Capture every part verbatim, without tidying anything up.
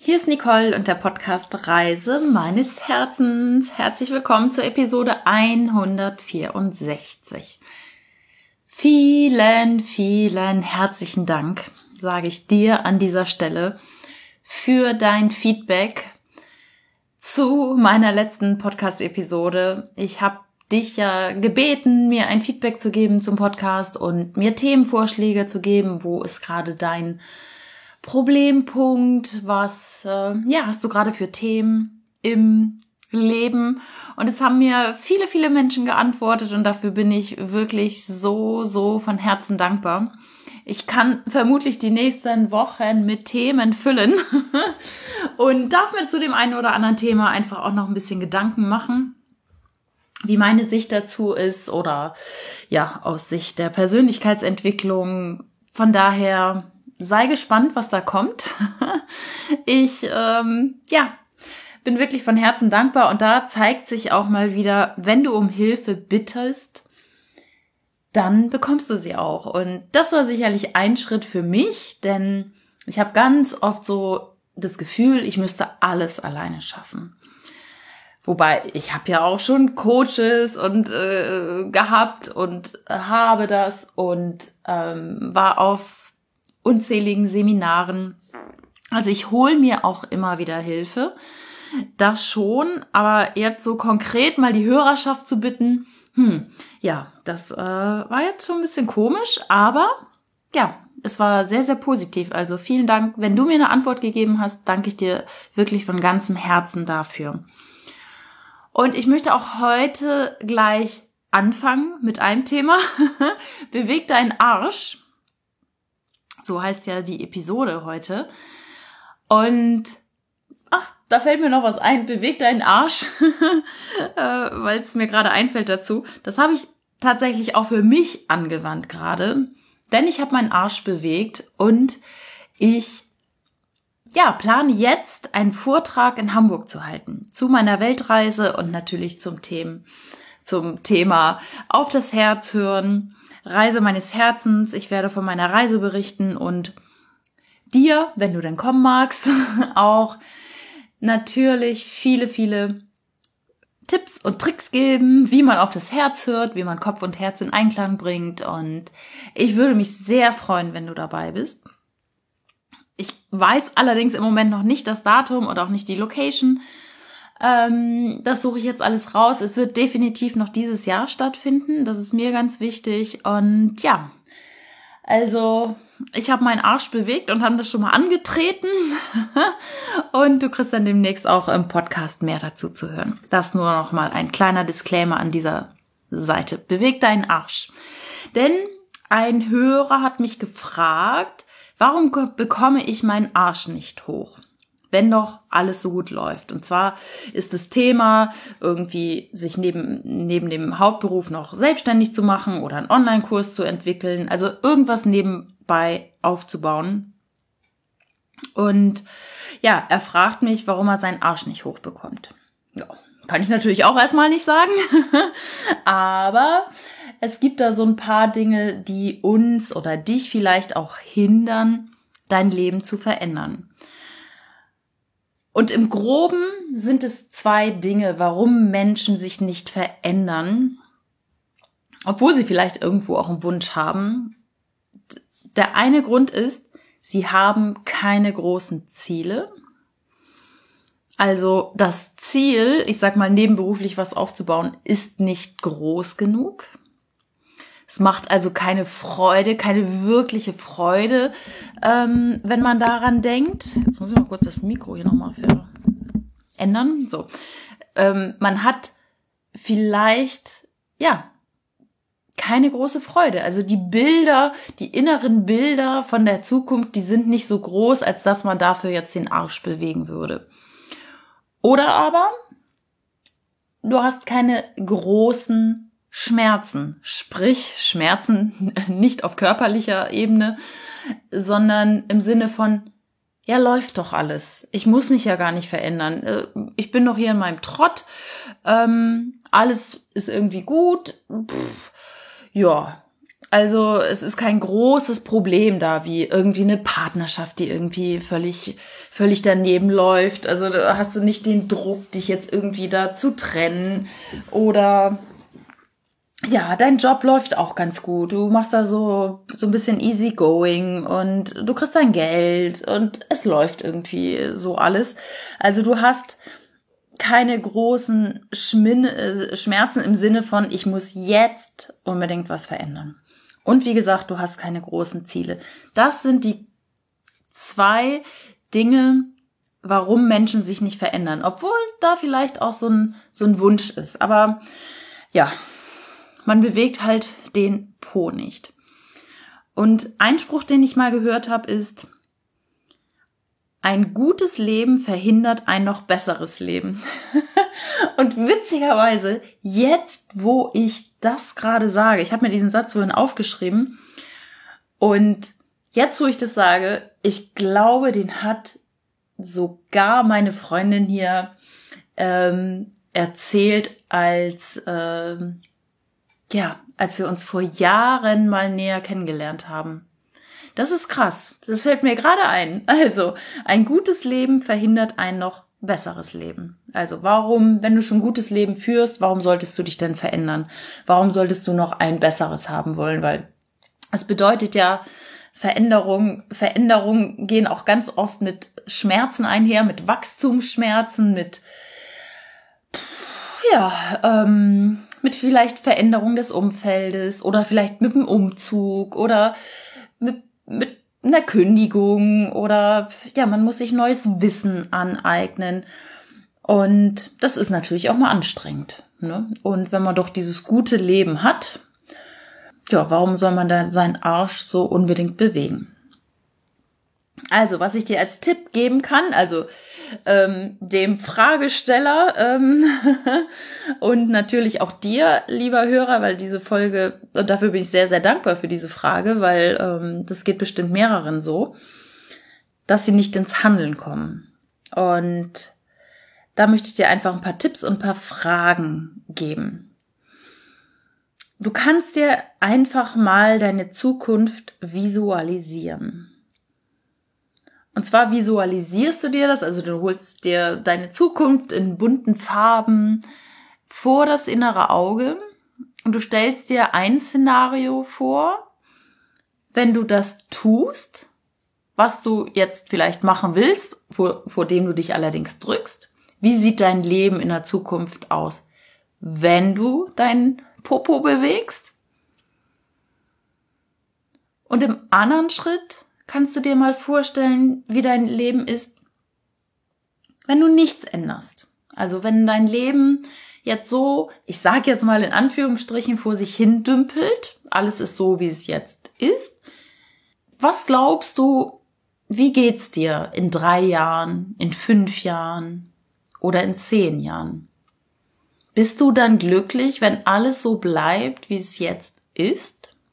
Hier ist Nicole und der Podcast Reise meines Herzens. Herzlich willkommen zur Episode hundertvierundsechzig. Vielen, vielen herzlichen Dank, sage ich dir an dieser Stelle, für dein Feedback zu meiner letzten Podcast-Episode. Ich habe dich ja gebeten, mir ein Feedback zu geben zum Podcast und mir Themenvorschläge zu geben. Wo ist gerade dein Problempunkt? Was äh, ja, hast du gerade für Themen im Leben? Und es haben mir viele, viele Menschen geantwortet und dafür bin ich wirklich so, so von Herzen dankbar. Ich kann vermutlich die nächsten Wochen mit Themen füllen und darf mir zu dem einen oder anderen Thema einfach auch noch ein bisschen Gedanken machen, wie meine Sicht dazu ist oder ja, aus Sicht der Persönlichkeitsentwicklung. Von daher sei gespannt, was da kommt. Ich ähm, ja, bin wirklich von Herzen dankbar und da zeigt sich auch mal wieder, wenn du um Hilfe bittest, dann bekommst du sie auch. Und das war sicherlich ein Schritt für mich, denn ich habe ganz oft so das Gefühl, ich müsste alles alleine schaffen. Wobei, ich habe ja auch schon Coaches und äh, gehabt und habe das und ähm, war auf unzähligen Seminaren. Also ich hole mir auch immer wieder Hilfe. Das schon, aber jetzt so konkret mal die Hörerschaft zu bitten, hm, ja, das äh, war jetzt schon ein bisschen komisch, aber ja, es war sehr, sehr positiv. Also vielen Dank. Wenn du mir eine Antwort gegeben hast, danke ich dir wirklich von ganzem Herzen dafür. Und ich möchte auch heute gleich anfangen mit einem Thema. Beweg deinen Arsch. So heißt ja die Episode heute. Und ach, da fällt mir noch was ein. Beweg deinen Arsch, äh, weil es mir gerade einfällt dazu. Das habe ich tatsächlich auch für mich angewandt gerade. Denn ich habe meinen Arsch bewegt und ich ja, plane jetzt einen Vortrag in Hamburg zu halten zu meiner Weltreise und natürlich zum Thema, zum Thema auf das Herz hören, Reise meines Herzens. Ich werde von meiner Reise berichten und dir, wenn du denn kommen magst, auch natürlich viele, viele Tipps und Tricks geben, wie man auf das Herz hört, wie man Kopf und Herz in Einklang bringt. Und ich würde mich sehr freuen, wenn du dabei bist. Ich weiß allerdings im Moment noch nicht das Datum und auch nicht die Location. Ähm, das suche ich jetzt alles raus. Es wird definitiv noch dieses Jahr stattfinden. Das ist mir ganz wichtig. Und ja, also ich habe meinen Arsch bewegt und habe das schon mal angetreten. Und du kriegst dann demnächst auch im Podcast mehr dazu zu hören. Das nur noch mal ein kleiner Disclaimer an dieser Seite. Beweg deinen Arsch. Denn ein Hörer hat mich gefragt, warum bekomme ich meinen Arsch nicht hoch, wenn doch alles so gut läuft? Und zwar ist das Thema, irgendwie sich neben, neben dem Hauptberuf noch selbstständig zu machen oder einen Online-Kurs zu entwickeln, also irgendwas nebenbei aufzubauen. Und ja, er fragt mich, warum er seinen Arsch nicht hochbekommt. Ja, kann ich natürlich auch erstmal nicht sagen, aber es gibt da so ein paar Dinge, die uns oder dich vielleicht auch hindern, dein Leben zu verändern. Und im Groben sind es zwei Dinge, warum Menschen sich nicht verändern, obwohl sie vielleicht irgendwo auch einen Wunsch haben. Der eine Grund ist, sie haben keine großen Ziele. Also das Ziel, ich sag mal nebenberuflich was aufzubauen, ist nicht groß genug. Es macht also keine Freude, keine wirkliche Freude, ähm, wenn man daran denkt. Jetzt muss ich mal kurz das Mikro hier nochmal verändern. So, ähm, man hat vielleicht, ja, keine große Freude. Also die Bilder, die inneren Bilder von der Zukunft, die sind nicht so groß, als dass man dafür jetzt den Arsch bewegen würde. Oder aber du hast keine großen Schmerzen, sprich Schmerzen nicht auf körperlicher Ebene, sondern im Sinne von, ja, läuft doch alles. Ich muss mich ja gar nicht verändern. Ich bin doch hier in meinem Trott. Ähm, alles ist irgendwie gut. Pff, ja, Also es ist kein großes Problem da, wie irgendwie eine Partnerschaft, die irgendwie völlig, völlig daneben läuft. Also da hast du nicht den Druck, dich jetzt irgendwie da zu trennen. Oder ja, dein Job läuft auch ganz gut. Du machst da so, so ein bisschen easy going und du kriegst dein Geld und es läuft irgendwie so alles. Also du hast keine großen Schmin- Schmerzen im Sinne von, ich muss jetzt unbedingt was verändern. Und wie gesagt, du hast keine großen Ziele. Das sind die zwei Dinge, warum Menschen sich nicht verändern. Obwohl da vielleicht auch so ein, so ein Wunsch ist. Aber ja, man bewegt halt den Po nicht. Und ein Spruch, den ich mal gehört habe, ist: Ein gutes Leben verhindert ein noch besseres Leben. Und witzigerweise, jetzt, wo ich das gerade sage, ich habe mir diesen Satz vorhin aufgeschrieben, und jetzt, wo ich das sage, ich glaube, den hat sogar meine Freundin hier ähm, erzählt, als ähm, ja, als wir uns vor Jahren mal näher kennengelernt haben. Das ist krass. Das fällt mir gerade ein. Also, ein gutes Leben verhindert ein noch besseres Leben. Also, warum, wenn du schon ein gutes Leben führst, warum solltest du dich denn verändern? Warum solltest du noch ein besseres haben wollen? Weil es bedeutet ja, Veränderung, Veränderungen gehen auch ganz oft mit Schmerzen einher, mit Wachstumsschmerzen, mit, ja, ähm, mit vielleicht Veränderung des Umfeldes oder vielleicht mit dem Umzug oder mit mit einer Kündigung oder ja, man muss sich neues Wissen aneignen. Und das ist natürlich auch mal anstrengend, ne? Und wenn man doch dieses gute Leben hat, ja, warum soll man dann seinen Arsch so unbedingt bewegen? Also, was ich dir als Tipp geben kann, also ähm, dem Fragesteller ähm, und natürlich auch dir, lieber Hörer, weil diese Folge, und dafür bin ich sehr, sehr dankbar für diese Frage, weil ähm, das geht bestimmt mehreren so, dass sie nicht ins Handeln kommen. Und da möchte ich dir einfach ein paar Tipps und ein paar Fragen geben. Du kannst dir einfach mal deine Zukunft visualisieren. Und zwar visualisierst du dir das, also du holst dir deine Zukunft in bunten Farben vor das innere Auge und du stellst dir ein Szenario vor, wenn du das tust, was du jetzt vielleicht machen willst, vor, vor dem du dich allerdings drückst. Wie sieht dein Leben in der Zukunft aus, wenn du deinen Popo bewegst? Und im anderen Schritt kannst du dir mal vorstellen, wie dein Leben ist, wenn du nichts änderst. Also wenn dein Leben jetzt so, ich sage jetzt mal in Anführungsstrichen, vor sich hin dümpelt, alles ist so, wie es jetzt ist. Was glaubst du, wie geht's dir in drei Jahren, in fünf Jahren oder in zehn Jahren? Bist du dann glücklich, wenn alles so bleibt, wie es jetzt ist?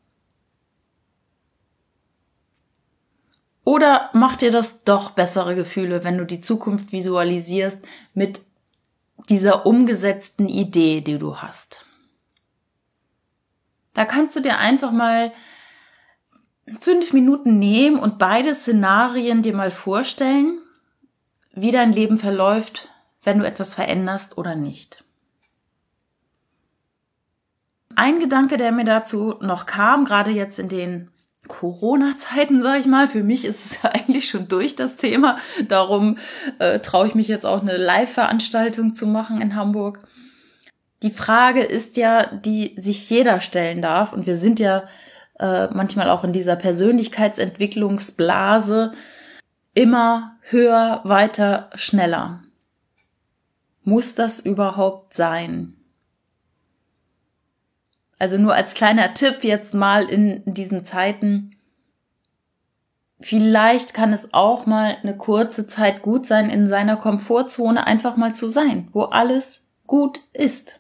Oder macht dir das doch bessere Gefühle, wenn du die Zukunft visualisierst mit dieser umgesetzten Idee, die du hast? Da kannst du dir einfach mal fünf Minuten nehmen und beide Szenarien dir mal vorstellen, wie dein Leben verläuft, wenn du etwas veränderst oder nicht. Ein Gedanke, der mir dazu noch kam, gerade jetzt in den Corona-Zeiten, sage ich mal. Für mich ist es ja eigentlich schon durch, das Thema. Darum äh, traue ich mich jetzt auch eine Live-Veranstaltung zu machen in Hamburg. Die Frage ist ja, die sich jeder stellen darf. Und wir sind ja äh, manchmal auch in dieser Persönlichkeitsentwicklungsblase immer höher, weiter, schneller. Muss das überhaupt sein? Also nur als kleiner Tipp jetzt mal in diesen Zeiten. Vielleicht kann es auch mal eine kurze Zeit gut sein, in seiner Komfortzone einfach mal zu sein, wo alles gut ist.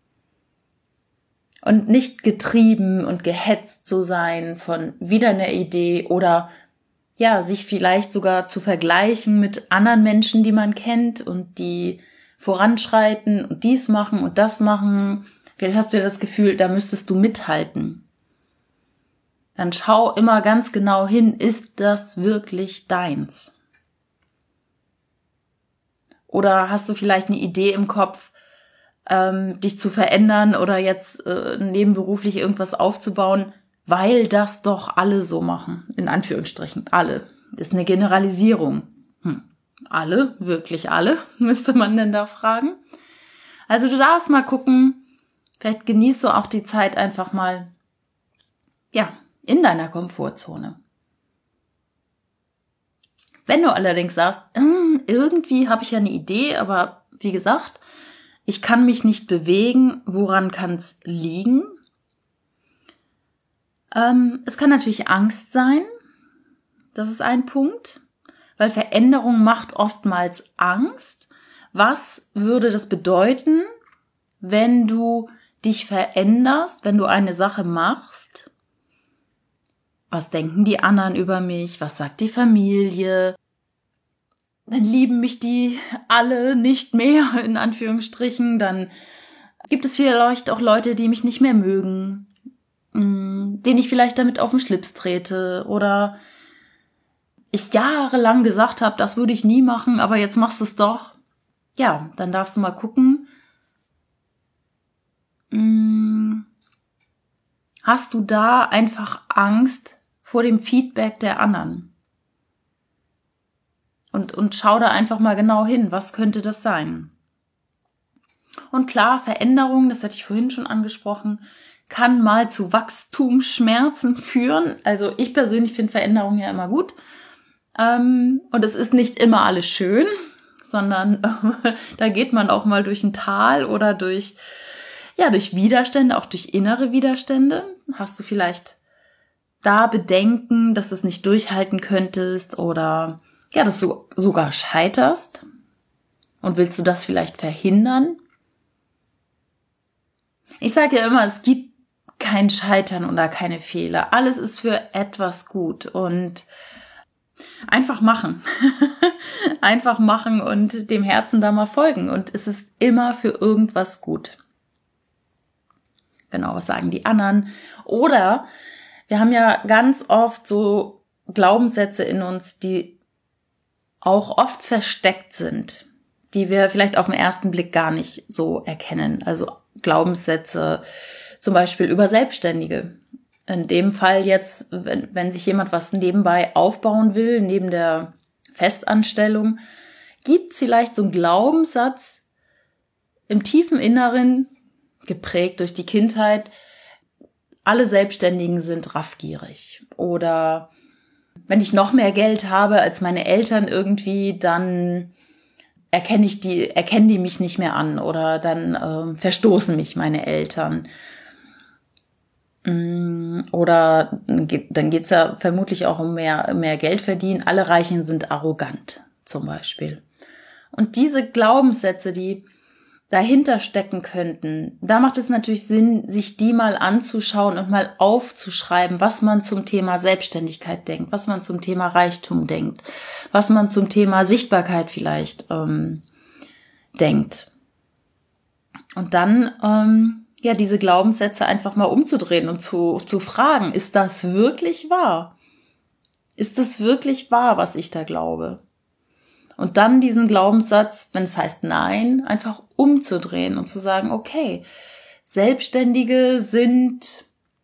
Und nicht getrieben und gehetzt zu sein von wieder einer Idee oder ja, sich vielleicht sogar zu vergleichen mit anderen Menschen, die man kennt und die voranschreiten und dies machen und das machen. Vielleicht hast du ja das Gefühl, da müsstest du mithalten. dann schau immer ganz genau hin, ist das wirklich deins? Oder hast du vielleicht eine Idee im Kopf, ähm, dich zu verändern oder jetzt äh, nebenberuflich irgendwas aufzubauen, weil das doch alle so machen, in Anführungsstrichen, alle. Ist eine Generalisierung. Hm. Alle? Wirklich alle? Müsste man denn da fragen? Also du darfst mal gucken, vielleicht genießt du auch die Zeit einfach mal, ja, in deiner Komfortzone. Wenn du allerdings sagst, irgendwie habe ich ja eine Idee, aber wie gesagt, ich kann mich nicht bewegen, woran kann es liegen? Ähm, es kann natürlich Angst sein, das ist ein Punkt, weil Veränderung macht oftmals Angst. Was würde das bedeuten, wenn du dich veränderst, wenn du eine Sache machst? Was denken die anderen über mich? Was sagt die Familie? Dann lieben mich die alle nicht mehr, in Anführungsstrichen. Dann gibt es vielleicht auch Leute, die mich nicht mehr mögen, denen ich vielleicht damit auf den Schlips trete oder ich jahrelang gesagt habe, das würde ich nie machen, aber jetzt machst du es doch. Ja, dann darfst du mal gucken, hast du da einfach Angst vor dem Feedback der anderen? Und, und schau da einfach mal genau hin, was könnte das sein? Und klar, Veränderung, das hatte ich vorhin schon angesprochen, kann mal zu Wachstumsschmerzen führen. Also ich persönlich finde Veränderung ja immer gut. Ähm, und es ist nicht immer alles schön, sondern äh, da geht man auch mal durch ein Tal oder durch, ja, durch Widerstände, auch durch innere Widerstände. Hast du vielleicht da Bedenken, dass du es nicht durchhalten könntest oder ja, dass du sogar scheiterst? Und willst du das vielleicht verhindern? Ich sage ja immer, es gibt kein Scheitern oder keine Fehler. Alles ist für etwas gut und einfach machen. Einfach machen und dem Herzen da mal folgen. Und es ist immer für irgendwas gut. Genau, was sagen die anderen? Oder wir haben ja ganz oft so Glaubenssätze in uns, die auch oft versteckt sind, die wir vielleicht auf den ersten Blick gar nicht so erkennen. Also Glaubenssätze zum Beispiel über Selbstständige. In dem Fall jetzt, wenn, wenn sich jemand was nebenbei aufbauen will, neben der Festanstellung, gibt es vielleicht so einen Glaubenssatz im tiefen Inneren, geprägt durch die Kindheit, alle Selbstständigen sind raffgierig. Oder wenn ich noch mehr Geld habe als meine Eltern irgendwie, dann erkenne ich die, erkennen die mich nicht mehr an oder dann äh, verstoßen mich meine Eltern. Oder dann geht's ja vermutlich auch um mehr, mehr Geld verdienen. Alle Reichen sind arrogant, zum Beispiel. Und diese Glaubenssätze, die dahinter stecken könnten, da macht es natürlich Sinn, sich die mal anzuschauen und mal aufzuschreiben, was man zum Thema Selbstständigkeit denkt, was man zum Thema Reichtum denkt, was man zum Thema Sichtbarkeit vielleicht ähm, denkt. Und dann ähm, ja diese Glaubenssätze einfach mal umzudrehen und zu, zu fragen, ist das wirklich wahr? Ist das wirklich wahr, was ich da glaube? Und dann diesen Glaubenssatz, wenn es heißt Nein, einfach umzudrehen und zu sagen, okay, Selbstständige sind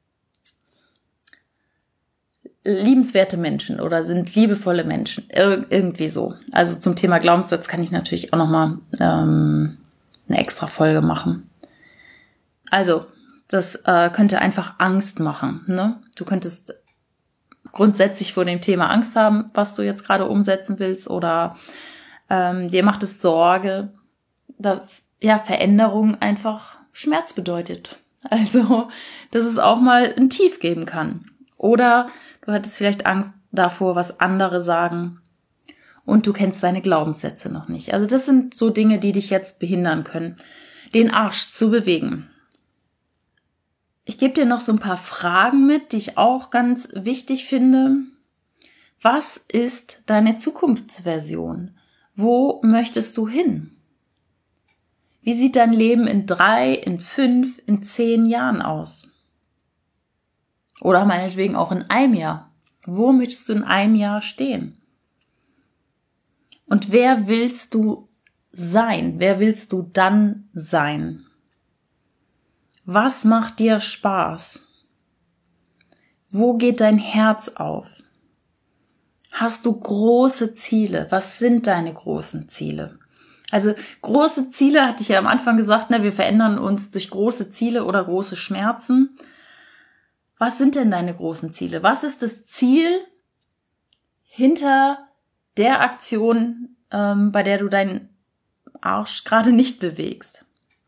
liebenswerte Menschen oder sind liebevolle Menschen, Ir- irgendwie so. Also zum Thema Glaubenssatz kann ich natürlich auch nochmal ähm, eine extra Folge machen. Also, das äh, könnte einfach Angst machen, ne? Du könntest grundsätzlich vor dem Thema Angst haben, was du jetzt gerade umsetzen willst, oder ähm, dir macht es Sorge, dass ja Veränderung einfach Schmerz bedeutet. Also, dass es auch mal ein Tief geben kann. Oder du hattest vielleicht Angst davor, was andere sagen, und du kennst deine Glaubenssätze noch nicht. Also das sind so Dinge, die dich jetzt behindern können, den Arsch zu bewegen. Ich gebe dir noch so ein paar Fragen mit, die ich auch ganz wichtig finde. Was ist deine Zukunftsversion? Wo möchtest du hin? Wie sieht dein Leben in drei, in fünf, in zehn Jahren aus? Oder meinetwegen auch in einem Jahr. Wo möchtest du in einem Jahr stehen? Und wer willst du sein? Wer willst du dann sein? Was macht dir Spaß? Wo geht dein Herz auf? Hast du große Ziele? Was sind deine großen Ziele? Also große Ziele, hatte ich ja am Anfang gesagt, ne, wir verändern uns durch große Ziele oder große Schmerzen. Was sind denn deine großen Ziele? Was ist das Ziel hinter der Aktion, ähm, bei der du deinen Arsch gerade nicht bewegst?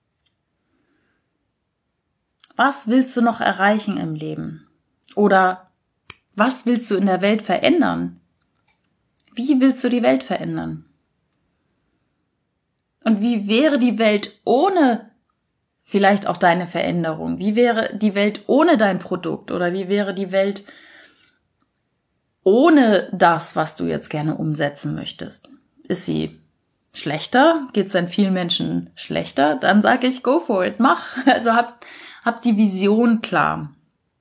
Was willst du noch erreichen im Leben? Oder was willst du in der Welt verändern? Wie willst du die Welt verändern? Und wie wäre die Welt ohne vielleicht auch deine Veränderung? Wie wäre die Welt ohne dein Produkt? Oder wie wäre die Welt ohne das, was du jetzt gerne umsetzen möchtest? Ist sie schlechter? Geht es dann vielen Menschen schlechter? Dann sage ich, go for it, mach. Also hab, hab die Vision klar.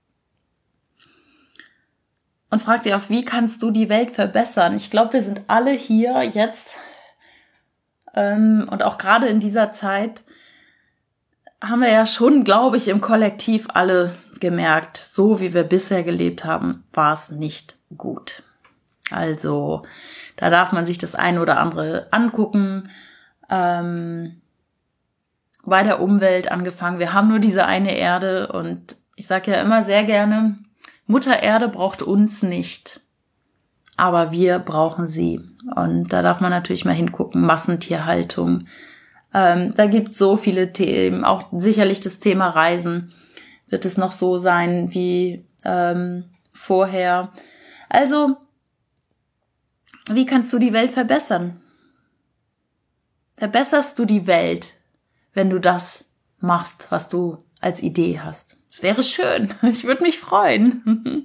Und frag dich auch, wie kannst du die Welt verbessern? Ich glaube, wir sind alle hier jetzt ähm, und auch gerade in dieser Zeit haben wir ja schon, glaube ich, im Kollektiv alle gemerkt, so wie wir bisher gelebt haben, war es nicht gut. Also da darf man sich das eine oder andere angucken. Ähm, bei der Umwelt angefangen. Wir haben nur diese eine Erde und ich sage ja immer sehr gerne, Mutter Erde braucht uns nicht, aber wir brauchen sie. Und da darf man natürlich mal hingucken, Massentierhaltung. Ähm, da gibt es so viele Themen, auch sicherlich das Thema Reisen wird es noch so sein wie ähm, vorher. Also, wie kannst du die Welt verbessern? Verbesserst du die Welt, wenn du das machst, was du als Idee hast? Es wäre schön. Ich würde mich freuen.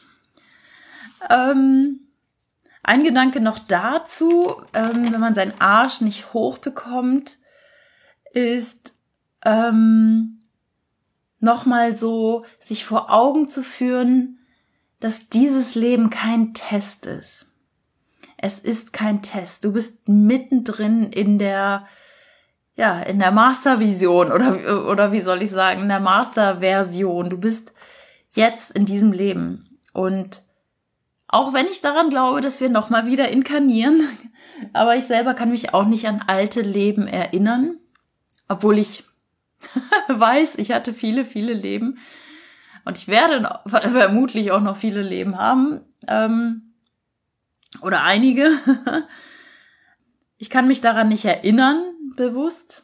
ähm, ein Gedanke noch dazu, ähm, wenn man seinen Arsch nicht hochbekommt, ist ähm, nochmal so sich vor Augen zu führen, dass dieses Leben kein Test ist. Es ist kein Test. Du bist mittendrin in der Ja, in der Mastervision oder, oder wie soll ich sagen, in der Masterversion. Du bist jetzt in diesem Leben. Und auch wenn ich daran glaube, dass wir nochmal wieder inkarnieren, aber ich selber kann mich auch nicht an alte Leben erinnern, obwohl ich weiß, ich hatte viele, viele Leben. Und ich werde vermutlich auch noch viele Leben haben. Ähm, oder einige. Ich kann mich daran nicht erinnern, bewusst.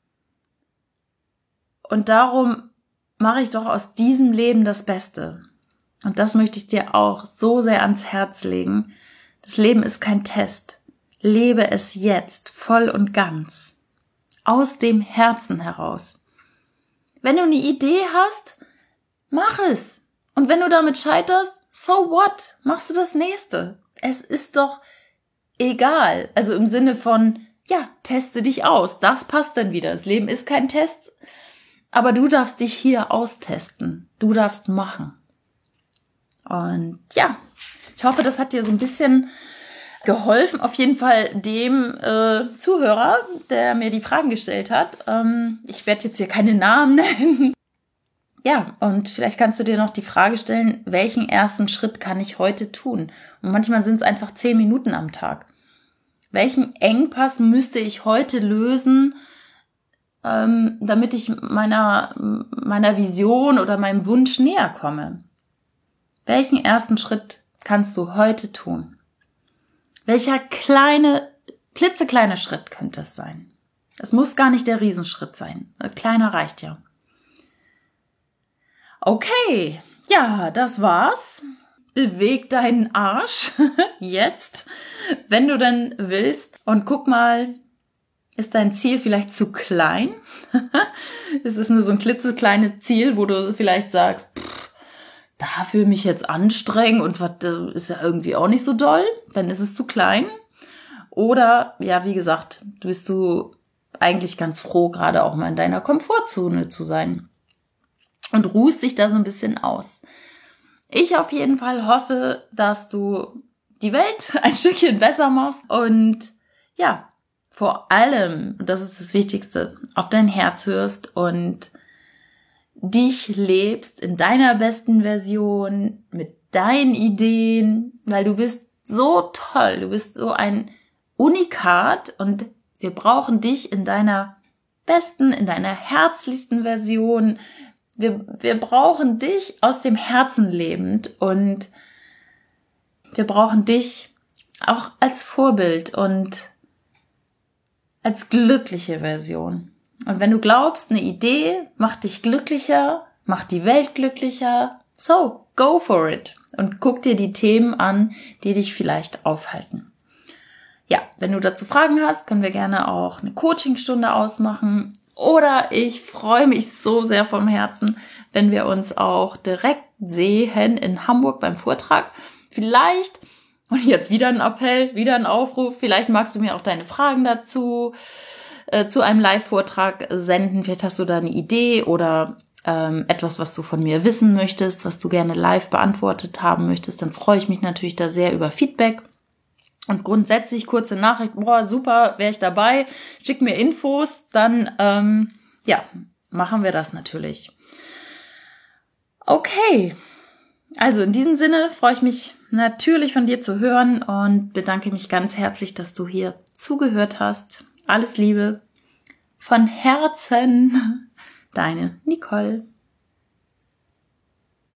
Und darum mache ich doch aus diesem Leben das Beste. Und das möchte ich dir auch so sehr ans Herz legen. Das Leben ist kein Test. Lebe es jetzt voll und ganz. Aus dem Herzen heraus. Wenn du eine Idee hast, mach es. Und wenn du damit scheiterst, so what? Machst du das nächste. Es ist doch egal. Also im Sinne von, ja, teste dich aus. Das passt dann wieder. Das Leben ist kein Test. Aber du darfst dich hier austesten. Du darfst machen. Und ja, ich hoffe, das hat dir so ein bisschen geholfen. Auf jeden Fall dem äh, Zuhörer, der mir die Fragen gestellt hat. Ähm, ich werde jetzt hier keine Namen nennen. Ja, und vielleicht kannst du dir noch die Frage stellen, welchen ersten Schritt kann ich heute tun? Und manchmal sind es einfach zehn Minuten am Tag. Welchen Engpass müsste ich heute lösen, ähm, damit ich meiner, meiner Vision oder meinem Wunsch näher komme? Welchen ersten Schritt kannst du heute tun? Welcher kleine, klitzekleine Schritt könnte es sein? Es muss gar nicht der Riesenschritt sein. Ein kleiner reicht ja. Okay, ja, das war's. Beweg deinen Arsch jetzt, wenn du denn willst. Und guck mal, ist dein Ziel vielleicht zu klein? Ist es nur so ein klitzekleines Ziel, wo du vielleicht sagst, pff, dafür mich jetzt anstrengen und was ist ja irgendwie auch nicht so doll, dann ist es zu klein. Oder, ja, wie gesagt, bist du eigentlich ganz froh, gerade auch mal in deiner Komfortzone zu sein und ruhst dich da so ein bisschen aus. Ich auf jeden Fall hoffe, dass du die Welt ein Stückchen besser machst und ja, vor allem, und das ist das Wichtigste, auf dein Herz hörst und dich lebst in deiner besten Version, mit deinen Ideen, weil du bist so toll, du bist so ein Unikat und wir brauchen dich in deiner besten, in deiner herzlichsten Version. Wir, wir brauchen dich aus dem Herzen lebend und wir brauchen dich auch als Vorbild und als glückliche Version. Und wenn du glaubst, eine Idee macht dich glücklicher, macht die Welt glücklicher, so, go for it. Und guck dir die Themen an, die dich vielleicht aufhalten. Ja, wenn du dazu Fragen hast, können wir gerne auch eine Coachingstunde ausmachen. Oder ich freue mich so sehr vom Herzen, wenn wir uns auch direkt sehen in Hamburg beim Vortrag. Vielleicht, und jetzt wieder ein Appell, wieder ein Aufruf, vielleicht magst du mir auch deine Fragen dazu äh, zu einem Live-Vortrag senden. Vielleicht hast du da eine Idee oder ähm, etwas, was du von mir wissen möchtest, was du gerne live beantwortet haben möchtest. Dann freue ich mich natürlich da sehr über Feedback. Und grundsätzlich kurze Nachricht, boah, super, wäre ich dabei, schick mir Infos, dann, ähm, ja, machen wir das natürlich. Okay, also in diesem Sinne freue ich mich natürlich von dir zu hören und bedanke mich ganz herzlich, dass du hier zugehört hast. Alles Liebe, von Herzen, deine Nicole.